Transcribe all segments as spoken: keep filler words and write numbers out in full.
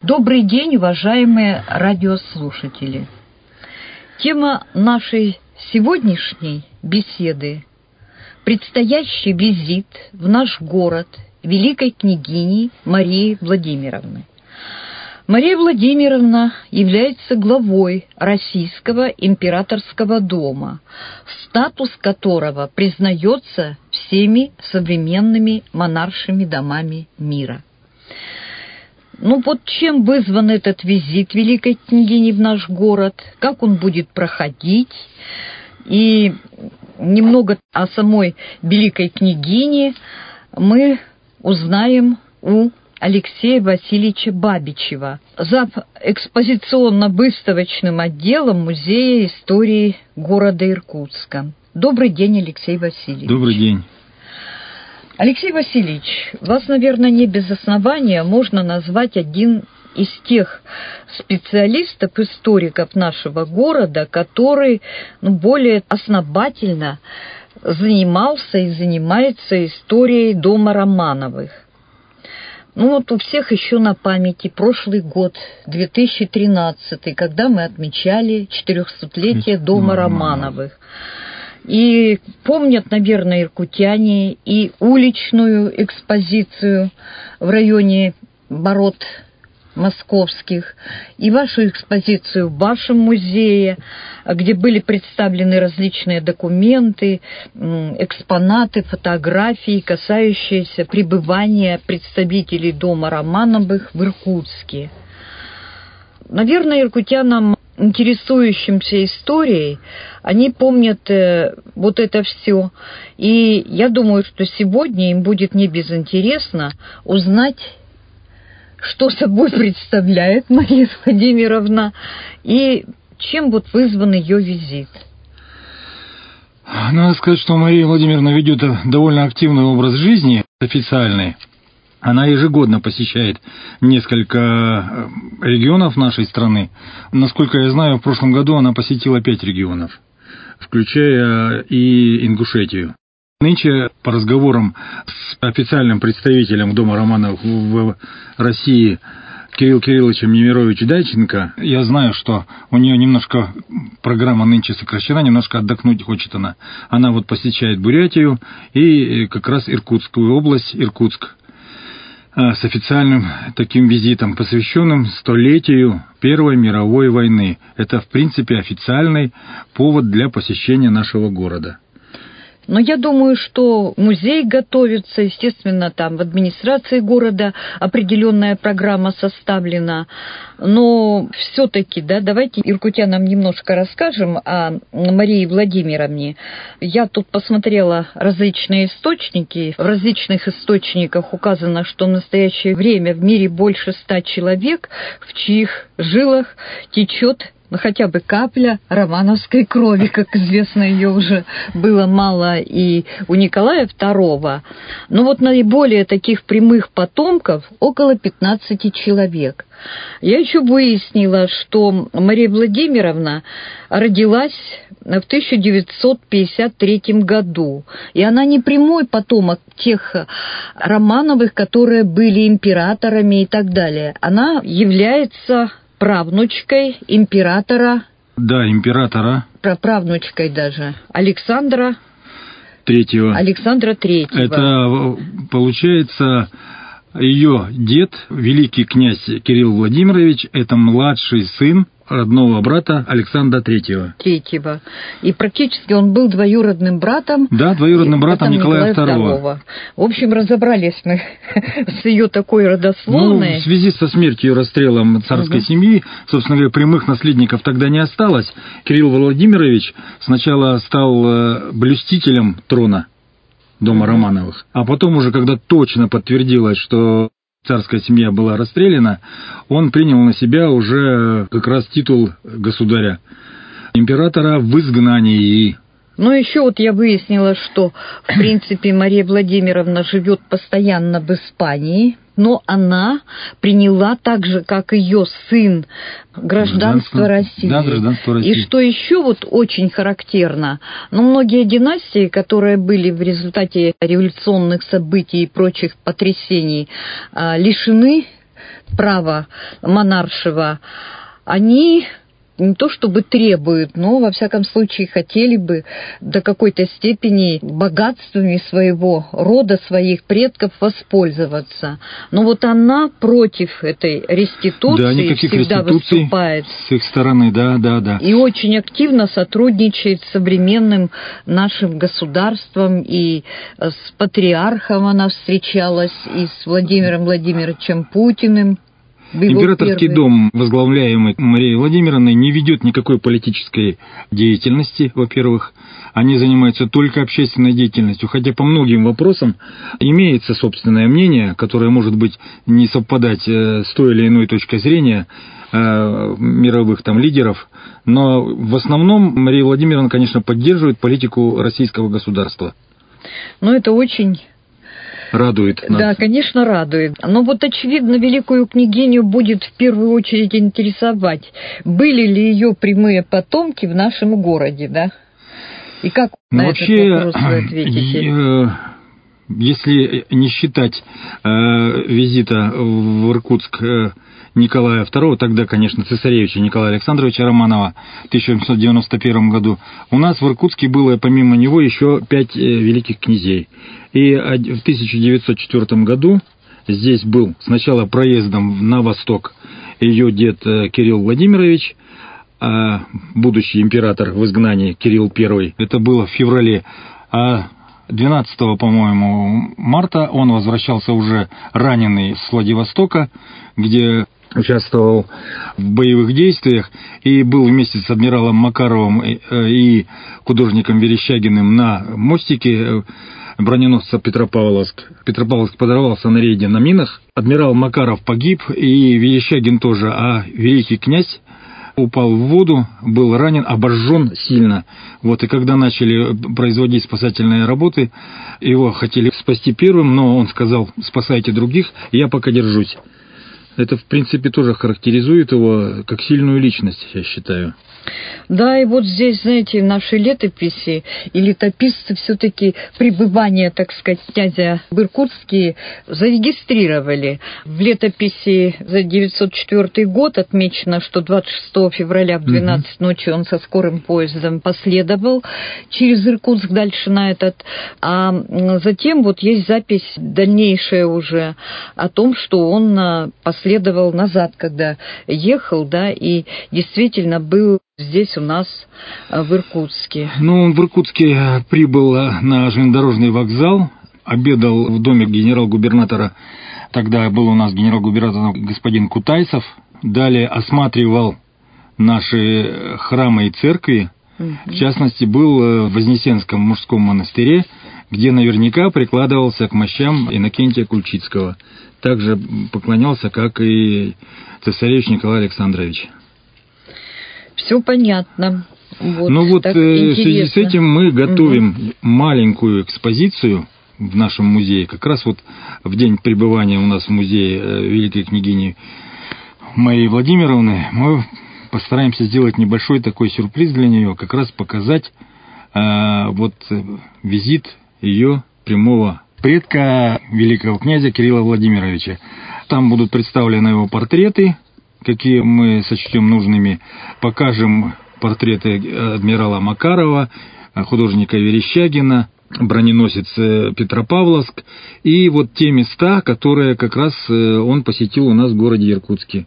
Добрый день, уважаемые радиослушатели. Тема нашей сегодняшней беседы – предстоящий визит в наш город великой княгини Марии Владимировны. Мария Владимировна является главой Российского императорского дома, статус которого признается всеми современными монаршими домами мира. Ну вот чем вызван этот визит великой княгини в наш город, как он будет проходить, и немного о самой великой княгине мы узнаем у Алексея Васильевича Бабичева, зав. Экспозиционно-выставочным отделом Музея истории города Иркутска. Добрый день, Алексей Васильевич. Добрый день. Алексей Васильевич, вас, наверное, не без основания можно назвать один из тех специалистов, историков нашего города, который ну, более основательно занимался и занимается историей дома Романовых. Ну вот у всех еще на памяти прошлый год, две тысячи тринадцатый, когда мы отмечали четырехсотлетие дома Романовых. И помнят, наверное, иркутяне и уличную экспозицию в районе ворот московских, и вашу экспозицию в вашем музее, где были представлены различные документы, экспонаты, фотографии, касающиеся пребывания представителей дома Романовых в Иркутске. Наверное, иркутянам, интересующимся историей, они помнят э, вот это все. И я думаю, что сегодня им будет не безинтересно узнать, что собой представляет Мария Владимировна и чем вот вызван ее визит. Надо сказать, что Мария Владимировна ведет довольно активный образ жизни, официальный. Она ежегодно посещает несколько регионов нашей страны. Насколько я знаю, в прошлом году она посетила пять регионов, включая и Ингушетию. Нынче по разговорам с официальным представителем дома Романовых в России Кирилл Кирилловичем Немировичем Дайченко, я знаю, что у нее немножко программа нынче сокращена, немножко отдохнуть хочет она. Она вот посещает Бурятию и как раз Иркутскую область, Иркутск, с официальным таким визитом, посвященным столетию Первой мировой войны. Это, в принципе, официальный повод для посещения нашего города. Но я думаю, что музей готовится, естественно, там в администрации города определенная программа составлена. Но все-таки, да, давайте иркутянам немножко расскажем о Марии Владимировне. Я тут посмотрела различные источники. В различных источниках указано, что в настоящее время в мире больше ста человек, в чьих жилах течет ну, хотя бы капля романовской крови, как известно, ее уже было мало и у Николая второго. Но вот наиболее таких прямых потомков около пятнадцати человек. Я еще выяснила, что Мария Владимировна родилась в тысяча девятьсот пятьдесят третьем году. И она не прямой потомок тех Романовых, которые были императорами и так далее. Она является правнучкой императора. Да, императора. Правнучкой даже. Александра Третьего. Александра Третьего. Это, получается, ее дед, великий князь Кирилл Владимирович, это младший сын родного брата Александра Третьего. Третьего. И практически он был двоюродным братом. Да, двоюродным братом Николая, Николая второго. второго. В общем, разобрались мы с ее такой родословной. Ну, в связи со смертью и расстрелом царской угу. семьи, собственно говоря, прямых наследников тогда не осталось. Кирилл Владимирович сначала стал блюстителем трона дома угу. Романовых, а потом уже, когда точно подтвердилось, что царская семья была расстреляна, он принял на себя уже как раз титул государя, императора в изгнании. Ну, еще вот я выяснила, что, в принципе, Мария Владимировна живет постоянно в Испании, но она приняла так же, как ее сын, гражданство, гражданство России. Да, гражданство России. И что еще вот очень характерно, ну, многие династии, которые были в результате революционных событий и прочих потрясений, лишены права монаршего, они не то чтобы требуют, но, во всяком случае, хотели бы до какой-то степени богатствами своего рода, своих предков воспользоваться. Но вот она против этой реституции, да, никаких всегда выступает. С их стороны, да, да, да. И очень активно сотрудничает с современным нашим государством. И с патриархом она встречалась, и с Владимиром Владимировичем Путиным. Императорский первый. дом, возглавляемый Марией Владимировной, не ведет никакой политической деятельности, во-первых. Они занимаются только общественной деятельностью, хотя по многим вопросам имеется собственное мнение, которое может быть не совпадать с той или иной точкой зрения мировых там лидеров, но в основном Мария Владимировна, конечно, поддерживает политику российского государства. Но это очень... радует нас. Да, конечно, радует. Но вот, очевидно, великую княгиню будет в первую очередь интересовать, были ли ее прямые потомки в нашем городе, да? И как ну, на вообще, этот вопрос вы ответите? Если не считать э, визита в Иркутск э, Николая второго, тогда, конечно, цесаревича Николая Александровича Романова в тысяча восемьсот девяносто первом году, у нас в Иркутске было помимо него еще пять э, великих князей. И в тысяча девятьсот четвёртом году здесь был сначала проездом на восток ее дед Кирилл Владимирович, а будущий император в изгнании Кирилл Первый. Это было в феврале. А двенадцатого, по-моему, марта он возвращался уже раненый с Владивостока, где участвовал в боевых действиях и был вместе с адмиралом Макаровым и художником Верещагиным на мостике броненосца Петропавловск. Петропавловск подорвался на рейде на минах. Адмирал Макаров погиб, и Верещагин тоже, а великий князь упал в воду, был ранен, обожжен сильно. Вот, и когда начали производить спасательные работы, его хотели спасти первым, но он сказал: спасайте других, я пока держусь. Это, в принципе, тоже характеризует его как сильную личность, я считаю. Да, и вот здесь, знаете, в нашей летописи и летописцы все-таки пребывание, так сказать, князя в Иркутске зарегистрировали. В летописи за девятьсот четвёртый год отмечено, что двадцать шестого февраля в двенадцать угу. ночи он со скорым поездом последовал через Иркутск дальше на этот. А затем вот есть запись дальнейшая уже о том, что он последовал назад, когда ехал, да, и действительно был здесь у нас, в Иркутске. Ну, он в Иркутске прибыл на железнодорожный вокзал, обедал в доме генерал-губернатора, тогда был у нас генерал-губернатор господин Кутайсов, далее осматривал наши храмы и церкви, угу. в частности, был в Вознесенском мужском монастыре, где наверняка прикладывался к мощам Иннокентия Кульчицкого. Также поклонялся, как и цесаревич Николай Александрович. Все понятно. Вот, ну вот э, в связи с этим мы готовим угу. маленькую экспозицию в нашем музее. Как раз вот в день пребывания у нас в музее э, великой княгини Марии Владимировны мы постараемся сделать небольшой такой сюрприз для нее, как раз показать э, вот визит ее прямого предка великого князя Кирилла Владимировича. Там будут представлены его портреты, какие мы сочтем нужными. Покажем портреты адмирала Макарова, художника Верещагина, броненосец Петропавловск и вот те места, которые как раз он посетил у нас в городе Иркутске.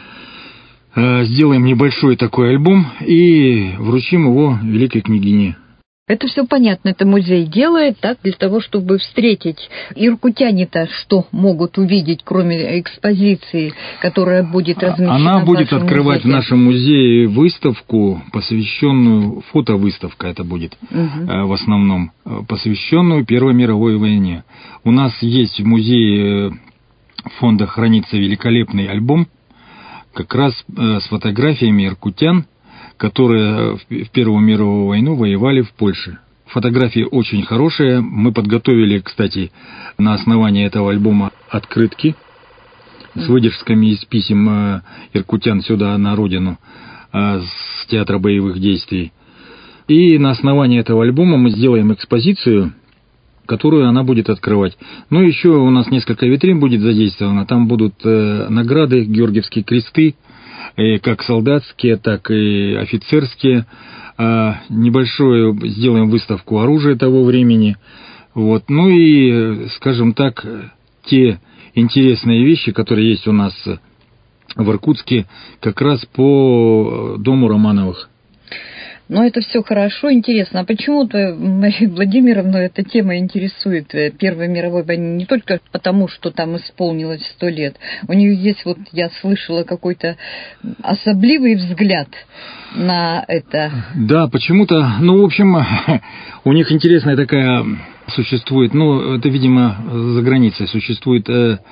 Сделаем небольшой такой альбом и вручим его великой княгине. Это все понятно, это музей делает так, для того, чтобы встретить. Иркутяне-то что могут увидеть, кроме экспозиции, которая будет размещена? Она будет в открывать музее? в нашем музее выставку, посвященную, фотовыставка это будет, угу. в основном, посвященную Первой мировой войне. У нас есть в музее фонда хранится великолепный альбом, как раз с фотографиями иркутян, которые в Первую мировую войну воевали в Польше. Фотографии очень хорошие. Мы подготовили, кстати, на основании этого альбома открытки с выдержками из писем иркутян сюда, на родину, с театра боевых действий. И на основании этого альбома мы сделаем экспозицию которую она будет открывать. Ну, еще у нас несколько витрин будет задействовано. Там будут э, награды, георгиевские кресты, э, как солдатские, так и офицерские. Э, небольшую сделаем выставку оружия того времени. Вот. Ну и, скажем так, те интересные вещи, которые есть у нас в Иркутске, как раз по дому Романовых. Но это все хорошо, интересно. А почему-то Марию Владимировну эта тема интересует Первой мировой войны не только потому, что там исполнилось сто лет. У нее есть, вот я слышала, какой-то особливый взгляд на это. Да, почему-то, ну, в общем, у них интересная такая существует, ну, это, видимо, за границей существует...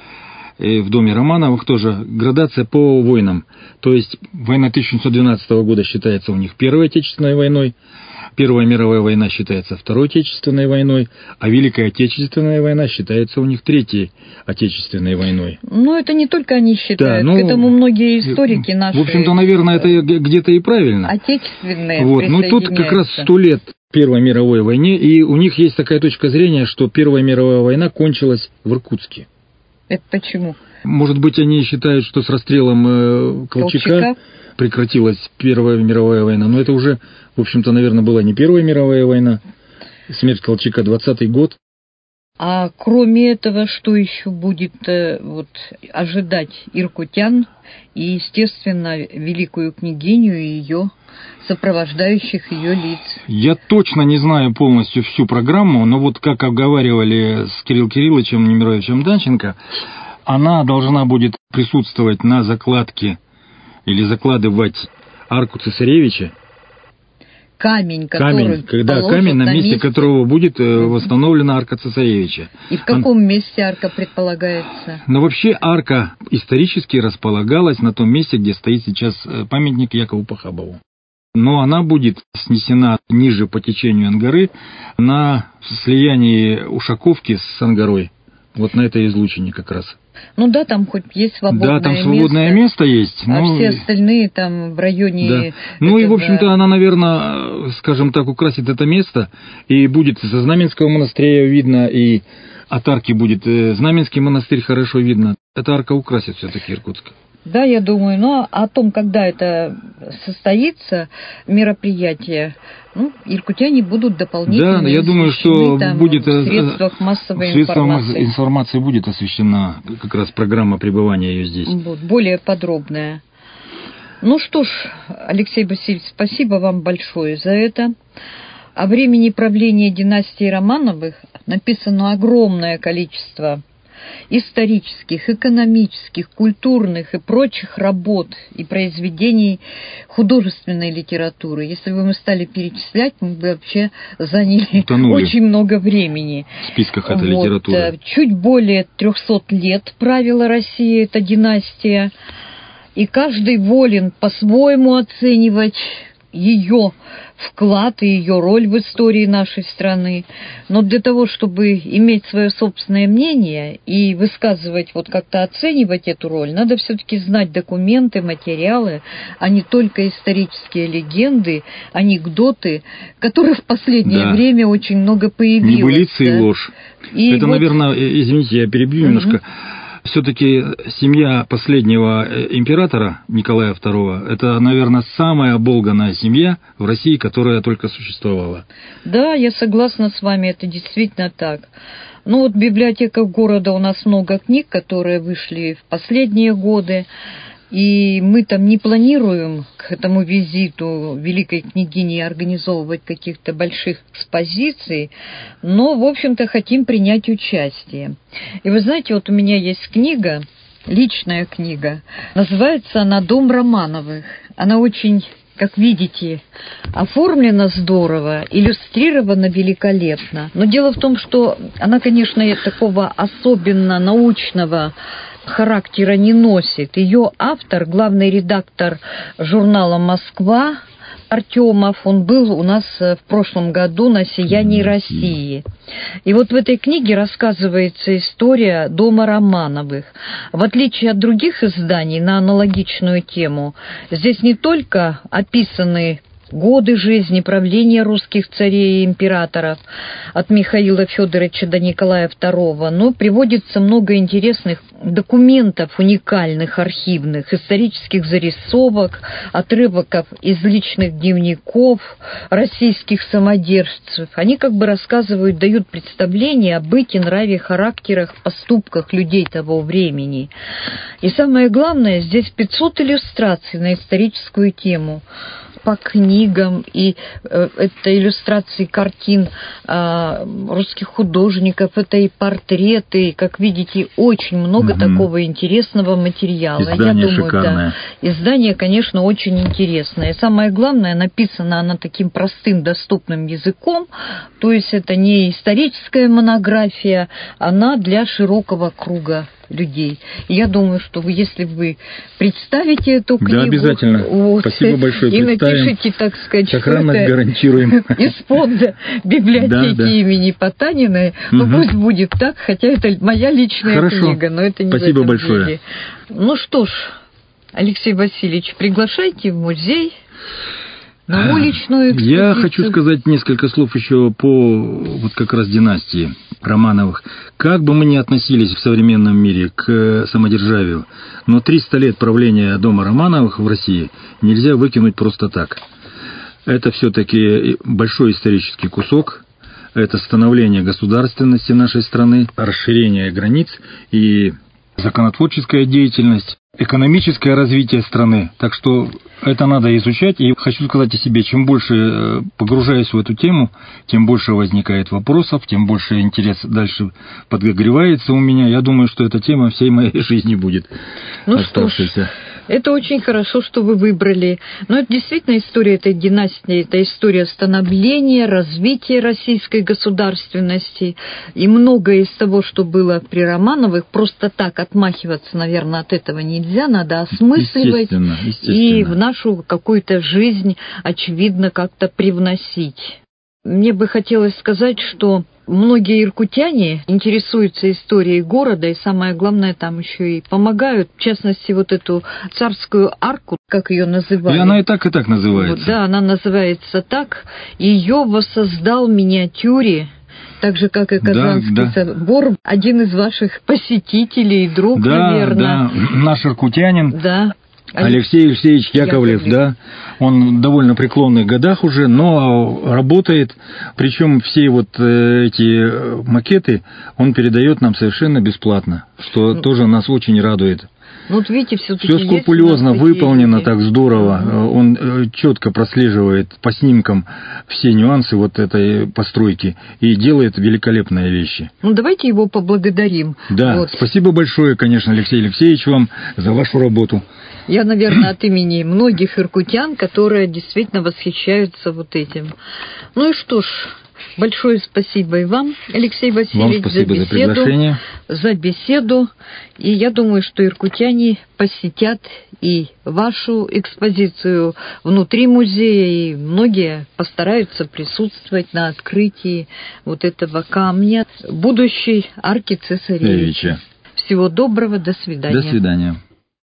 в доме Романовых тоже градация по войнам. То есть война тысяча девятьсот двенадцатого года считается у них Первой Отечественной войной, Первая мировая война считается Второй Отечественной войной, а Великая Отечественная война считается у них Третьей Отечественной войной. Ну, это не только они считают, да, ну, к этому многие историки наши... В общем-то, наверное, это где-то и правильно. Отечественные вот. Но тут как раз сто лет Первой мировой войне, и у них есть такая точка зрения, что Первая мировая война кончилась в Иркутске. Это почему? Может быть, они считают, что с расстрелом э, Колчака, Колчака прекратилась Первая мировая война. Но это уже, в общем-то, наверное, была не Первая мировая война. Смерть Колчака, двадцатый год. А кроме этого, что еще будет э, вот, ожидать иркутян и, естественно, великую княгиню и ее сопровождающих ее лиц? Я точно не знаю полностью всю программу, но вот как обговаривали с Кириллом Кирилловичем Немировичем Данченко, она должна будет присутствовать на закладке или закладывать арку цесаревича. Камень, который камень, да, камень, на, на месте, месте которого будет э, восстановлена арка цесаревича. И в каком Он... месте арка предполагается? Но вообще арка исторически располагалась на том месте, где стоит сейчас памятник Якову Похабову. Но она будет снесена ниже по течению Ангары на слиянии Ушаковки с Ангарой. Вот на этой излучине как раз. Ну да, там хоть есть свободное место. Да, там свободное место, место есть. А ну, все остальные там в районе... Да. Ну и, в общем-то, да... она, наверное, скажем так, украсит это место. И будет со Знаменского монастыря видно, и от арки будет Знаменский монастырь хорошо видно. Эта арка украсит все-таки Иркутск. Да, я думаю, но о том, когда это состоится, мероприятие, ну, иркутяне будут дополнительно Да, я думаю, что там, будет в средствах массовой в средствах информации. информации будет освещена как раз программа пребывания ее здесь. Вот, более подробная. Ну что ж, Алексей Васильевич, спасибо вам большое за это. О времени правления династии Романовых написано огромное количество исторических, экономических, культурных и прочих работ и произведений художественной литературы. Если бы мы стали перечислять, мы бы вообще заняли Утонули очень много времени. В списках этой вот. литературы. Чуть более трехсот лет правила Россия эта династия, и каждый волен по-своему оценивать ее вклад и ее роль в истории нашей страны. Но для того, чтобы иметь свое собственное мнение и высказывать, вот как-то оценивать эту роль, надо все-таки знать документы, материалы, а не только исторические легенды, анекдоты, которых в последнее да. время очень много появилось. Небылицы да? и ложь. И Это, вот... наверное, извините, я перебью угу. немножко. Все-таки семья последнего императора Николая второго, это, наверное, самая оболганная семья в России, которая только существовала. Да, я согласна с вами, это действительно так. Ну вот в библиотеках города у нас много книг, которые вышли в последние годы. И мы там не планируем к этому визиту великой княгини организовывать каких-то больших экспозиций, но, в общем-то, хотим принять участие. И вы знаете, вот у меня есть книга, личная книга, называется она «Дом Романовых». Она очень, как видите, оформлена здорово, иллюстрирована великолепно. Но дело в том, что она, конечно, такого особенно научного характера не носит. Ее автор, главный редактор журнала «Москва» Артемов, он был у нас в прошлом году на «Сиянии России». И вот в этой книге рассказывается история дома Романовых. В отличие от других изданий на аналогичную тему, здесь не только описаны годы жизни, правления русских царей и императоров от Михаила Федоровича до Николая второго, но приводится много интересных документов, уникальных, архивных, исторических зарисовок, отрывков из личных дневников российских самодержцев. Они как бы рассказывают, дают представление о быте, нраве, характерах, поступках людей того времени. И самое главное, здесь пятьсот иллюстраций на историческую тему по книгам, и э, это иллюстрации картин э, русских художников, это и портреты, и, как видите, очень много угу. такого интересного материала. Издание Я думаю, шикарное. Да, издание, конечно, очень интересное. И самое главное, написано оно таким простым, доступным языком, то есть это не историческая монография, она для широкого круга людей. И я думаю, что вы, если вы представите эту книгу... Да, обязательно. Вот, спасибо большое. И напишите, так сказать, сохранность гарантируем. Из фонда библиотеки да, да. имени Потаниной. Ну, угу. пусть будет так, хотя это моя личная Хорошо. книга, но это не спасибо в этом большое. деле. Ну что ж, Алексей Васильевич, приглашайте в музей. На уличную экспозицию. Я хочу сказать несколько слов еще по вот как раз династии Романовых. Как бы мы ни относились в современном мире к самодержавию, но триста лет правления дома Романовых в России нельзя выкинуть просто так. Это все-таки большой исторический кусок. Это становление государственности нашей страны, расширение границ и законотворческая деятельность, экономическое развитие страны. Так что это надо изучать. И хочу сказать о себе, чем больше погружаюсь в эту тему, тем больше возникает вопросов, тем больше интерес дальше подогревается у меня. Я думаю, что эта тема всей моей жизни будет ну оставшейся. Что ж, это очень хорошо, что вы выбрали. Но это действительно история этой династии, это история становления, развития российской государственности. И многое из того, что было при Романовых, просто так отмахиваться, наверное, от этого нельзя. Надо осмысливать естественно, естественно. И в нашу какую-то жизнь, очевидно, как-то привносить. Мне бы хотелось сказать, что многие иркутяне интересуются историей города, и самое главное, там еще и помогают. В частности, вот эту царскую арку, как ее называют. И она и так, и так называется. Вот, да, она называется так. Ее воссоздал в миниатюре, так же, как и Казанский да, да. собор, один из ваших посетителей, друг, да, наверное. Да, наш иркутянин. Да. Алексей Алексеевич Яковлев, Яковлев, да, он в довольно преклонных годах уже, но работает, причем все вот эти макеты он передает нам совершенно бесплатно, что ну, тоже нас очень радует. Ну, вот видите, все-таки все скрупулезно выполнено, так здорово, uh-huh. он четко прослеживает по снимкам все нюансы вот этой постройки и делает великолепные вещи. Ну, давайте его поблагодарим. Да, вот. Спасибо большое, конечно, Алексей Алексеевич, вам за вашу работу. Я, наверное, от имени многих иркутян, которые действительно восхищаются вот этим. Ну и что ж, большое спасибо и вам, Алексей Васильевич, вам спасибо за беседу, за приглашение. За беседу. И я думаю, что иркутяне посетят и вашу экспозицию внутри музея, и многие постараются присутствовать на открытии вот этого камня будущей арки цесаревича. Всего доброго, до свидания. До свидания.